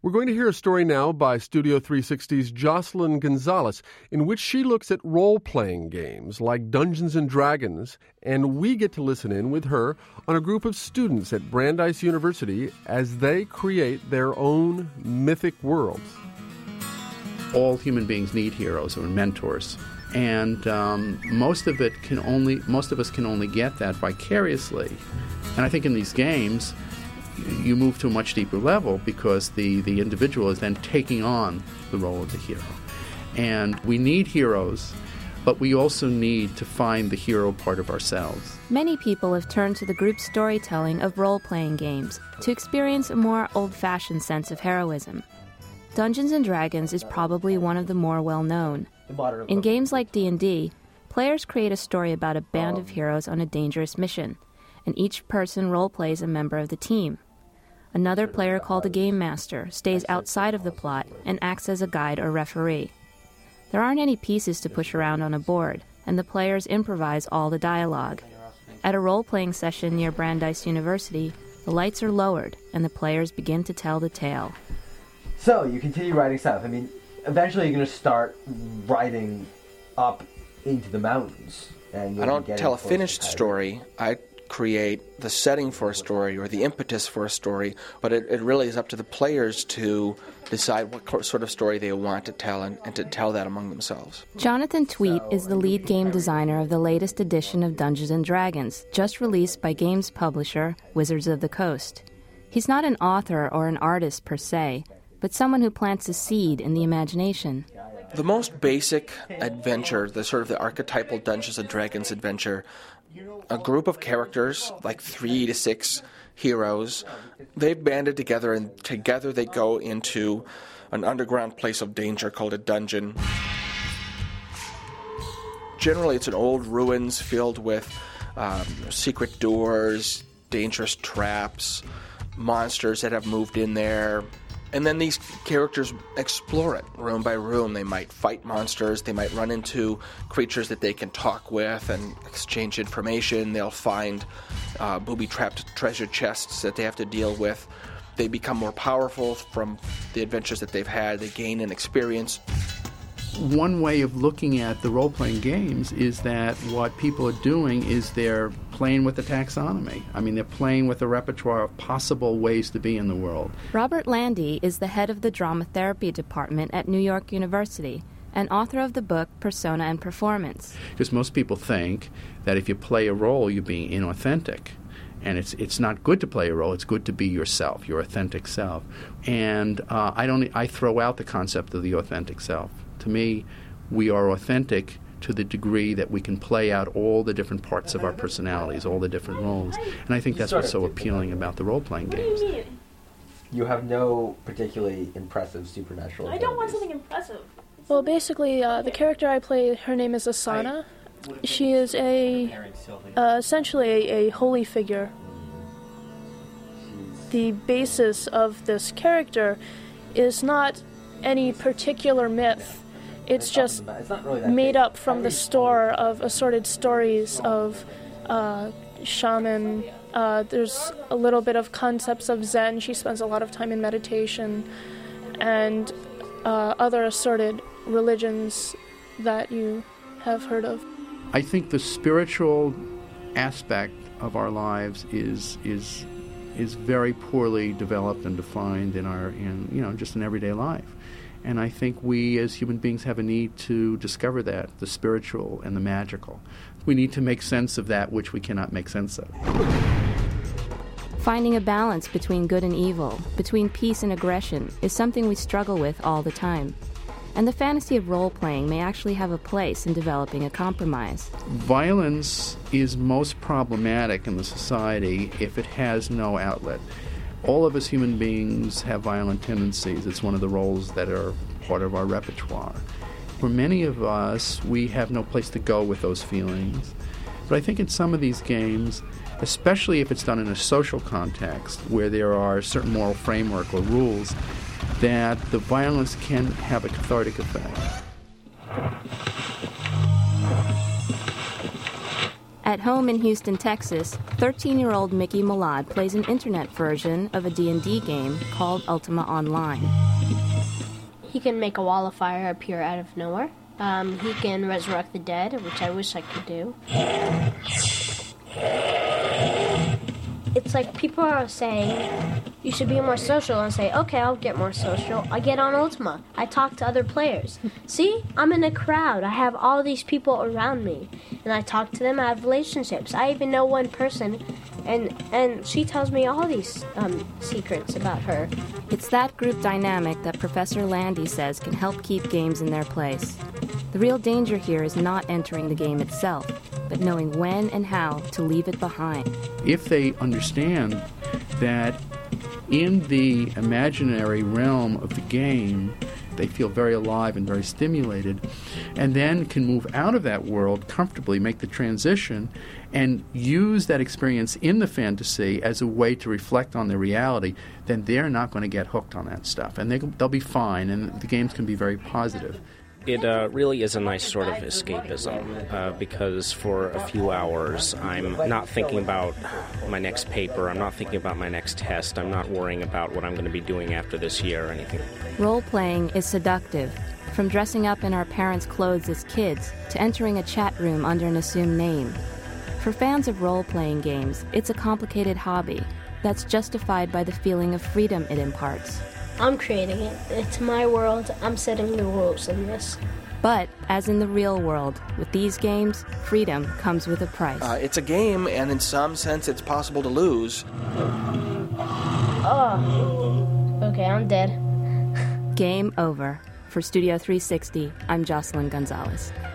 We're going to hear a story now by Studio 360's Jocelyn Gonzalez, in which she looks at role-playing games like Dungeons & Dragons, and we get to listen in with her on a group of students at Brandeis University as they create their own mythic worlds. All human beings need heroes or mentors, and most of us can only get that vicariously. And I think in these games, you move to a much deeper level because the individual is then taking on the role of the hero. And we need heroes, but we also need to find the hero part of ourselves. Many people have turned to the group storytelling of role-playing games to experience a more old-fashioned sense of heroism. Dungeons & Dragons is probably one of the more well-known. In games like D&D, players create a story about a band of heroes on a dangerous mission, and each person role-plays a member of the team. Another player, called a game master, stays outside of the plot and acts as a guide or referee. There aren't any pieces to push around on a board, and the players improvise all the dialogue. At a role-playing session near Brandeis University, the lights are lowered and the players begin to tell the tale. So, you continue riding south. I mean, eventually you're going to start riding up into the mountains. And I don't tell a finished story. I create the setting for a story or the impetus for a story, but it really is up to the players to decide what sort of story they want to tell and to tell that among themselves. Jonathan Tweet is the lead game designer of the latest edition of Dungeons & Dragons, just released by games publisher Wizards of the Coast. He's not an author or an artist per se, but someone who plants a seed in the imagination. The most basic adventure, the sort of the archetypal Dungeons & Dragons adventure, a group of characters, like 3 to 6 heroes, they've banded together, and together they go into an underground place of danger called a dungeon. Generally, it's an old ruins filled with secret doors, dangerous traps, monsters that have moved in there. And then these characters explore it room by room. They might fight monsters. They might run into creatures that they can talk with and exchange information. They'll find booby-trapped treasure chests that they have to deal with. They become more powerful from the adventures that they've had. They gain an experience. One way of looking at the role-playing games is that what people are doing is they're playing with the taxonomy. I mean, they're playing with a repertoire of possible ways to be in the world. Robert Landy is the head of the drama therapy department at New York University and author of the book Persona and Performance. Because most people think that if you play a role, you're being inauthentic. And it's not good to play a role. It's good to be yourself, your authentic self. And I throw out the concept of the authentic self. To me, we are authentic to the degree that we can play out all the different parts of our personalities, all the different roles. And I think that's what's so appealing about the role-playing games. You have no particularly impressive supernatural abilities. I don't want something impressive. Well, basically, the character I play, her name is Asana. She is essentially a holy figure. The basis of this character is not any particular myth. It's just made up from the store of assorted stories of shaman. There's a little bit of concepts of Zen. She spends a lot of time in meditation, and other assorted religions that you have heard of. I think the spiritual aspect of our lives is very poorly developed and defined in everyday life. And I think we as human beings have a need to discover that, the spiritual and the magical. We need to make sense of that which we cannot make sense of. Finding a balance between good and evil, between peace and aggression, is something we struggle with all the time. And the fantasy of role-playing may actually have a place in developing a compromise. Violence is most problematic in the society if it has no outlet. All of us human beings have violent tendencies. It's one of the roles that are part of our repertoire. For many of us, we have no place to go with those feelings. But I think in some of these games, especially if it's done in a social context where there are certain moral framework or rules, that the violence can have a cathartic effect. At home in Houston, Texas, 13-year-old Mickey Malad plays an internet version of a D&D game called Ultima Online. He can make a wall of fire appear out of nowhere. He can resurrect the dead, which I wish I could do. It's like people are saying, you should be more social, and say, okay, I'll get more social. I get on Ultima. I talk to other players. See? I'm in a crowd. I have all these people around me. And I talk to them. I have relationships. I even know one person, and she tells me all these secrets about her. It's that group dynamic that Professor Landy says can help keep games in their place. The real danger here is not entering the game itself, but knowing when and how to leave it behind. If they understand that in the imaginary realm of the game, they feel very alive and very stimulated, and then can move out of that world comfortably, make the transition, and use that experience in the fantasy as a way to reflect on their reality, then they're not going to get hooked on that stuff, and they'll be fine, and the games can be very positive. It really is a nice sort of escapism because for a few hours I'm not thinking about my next paper, I'm not thinking about my next test, I'm not worrying about what I'm going to be doing after this year or anything. Role-playing is seductive, from dressing up in our parents' clothes as kids to entering a chat room under an assumed name. For fans of role-playing games, it's a complicated hobby that's justified by the feeling of freedom it imparts. I'm creating it. It's my world. I'm setting the rules in this. But, as in the real world, with these games, freedom comes with a price. It's a game, and in some sense, it's possible to lose. Oh. Okay, I'm dead. Game over. For Studio 360, I'm Jocelyn Gonzalez.